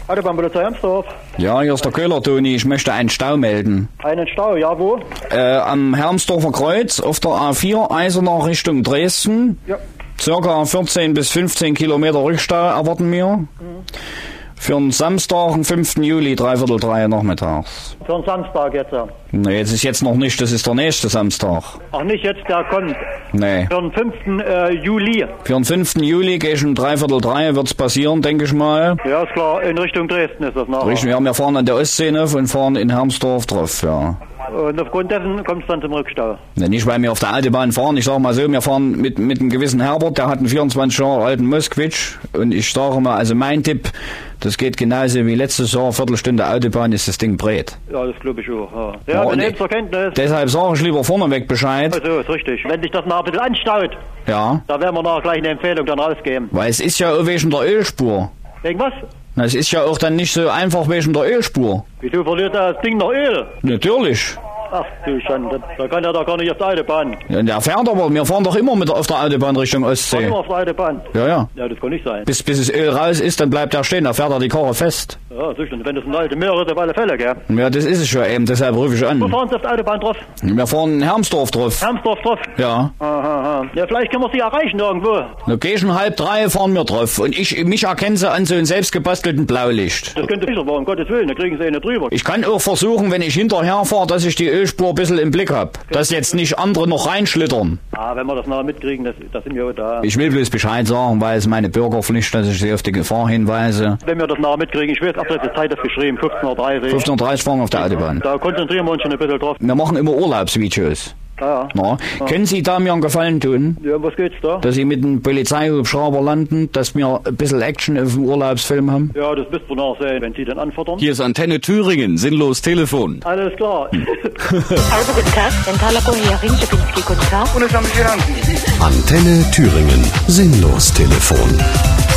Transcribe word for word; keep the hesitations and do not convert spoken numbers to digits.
Autobahnpolizei Hermsdorf. Ja, hier ist der Köhler, Toni. Ich möchte einen Stau melden. Einen Stau, ja, wo? Äh, am Hermsdorfer Kreuz auf der A vier, Eisenach Richtung Dresden. Ja. Circa vierzehn bis fünfzehn Kilometer Rückstau erwarten wir. Mhm. Für einen Samstag, den fünften Juli, dreiviertel drei nachmittags. Für einen Samstag jetzt, ja. Nee, das ist jetzt noch nicht, das ist der nächste Samstag. Ach, nicht jetzt, der kommt. Nee. Für den fünften Äh, Juli. Für den fünften Juli gehe ich um dreiviertel drei, wird's passieren, denke ich mal. Ja, ist klar, in Richtung Dresden ist das nachher. Richtig, wir haben ja fahren an der Ostsee und fahren in Hermsdorf drauf, ja. Und aufgrund dessen kommt es dann zum Rückstau? Ne, nicht, weil wir auf der Autobahn fahren. Ich sag mal so, wir fahren mit, mit einem gewissen Herbert, der hat einen vierundzwanzig Jahre alten Moskwitsch. Und ich sage mal, also mein Tipp, das geht genauso wie letztes Jahr, Viertelstunde Autobahn ist das Ding breit. Ja, das glaube ich auch. Ja, ja, ja wir nehmen zur Kenntnis. Deshalb sage ich lieber vorneweg Bescheid. Also, ist richtig. Wenn sich das noch ein bisschen anstaut, ja, da werden wir noch gleich eine Empfehlung dann rausgeben. Weil es ist ja auch wegen der Ölspur. Wegen was? Na, es ist ja auch dann nicht so einfach wegen der Ölspur. Wieso verliert das Ding noch Öl? Natürlich. Ach du Schande, da kann er doch gar nicht auf der Autobahn. Ja, der fährt aber, wir fahren doch immer mit auf der Autobahn Richtung Ostsee. Immer auf der Autobahn? Ja, ja. Ja, das kann nicht sein. Bis, bis das Öl raus ist, dann bleibt er stehen, da fährt er die Karre fest. Ja, sicher, wenn das ein alter Möhre ist, auf alle Fälle, gell? Ja, das ist es schon eben, deshalb rufe ich an. Wo fahren Sie auf der Autobahn drauf? Wir fahren in Hermsdorf drauf. Hermsdorf drauf? Ja. Aha, aha. Ja, vielleicht können wir Sie erreichen irgendwo. Na, geh schon halb drei, fahren wir drauf. Und ich, mich erkennen Sie an so einem selbstgebastelten Blaulicht. Das könnte sicher sein, um Gottes Willen, da kriegen Sie eine drüber. Ich kann auch versuchen, wenn ich hinterher fahre, dass ich die Ölspur ein bisschen im Blick habe. Dass jetzt nicht andere noch reinschlittern. Ah, wenn wir das nachher mitkriegen, das, das sind wir auch da. Ich will bloß Bescheid sagen, weil es meine Bürgerpflicht, dass ich sie auf die Gefahr hinweise. Wenn wir das nachher mitkriegen, ich weiß, ab der Zeit ist geschrieben, fünfzehn Uhr dreißig. fünfzehn Uhr dreißig fahren wir auf der Autobahn. Da konzentrieren wir uns schon ein bisschen drauf. Wir machen immer Urlaubsvideos. Ja. Na, ja. Können Sie da mir einen Gefallen tun? Ja, was geht's da? Dass Sie mit einem Polizeihubschrauber landen, dass wir ein bisschen Action auf dem Urlaubsfilm haben? Ja, das müsst ihr nachsehen, wenn Sie dann anfordern. Hier ist Antenne Thüringen, sinnlos Telefon. Alles klar. Also guten Tag, Dentala Koherin, Schipinski, guten Tag. Antenne Thüringen, sinnlos Telefon.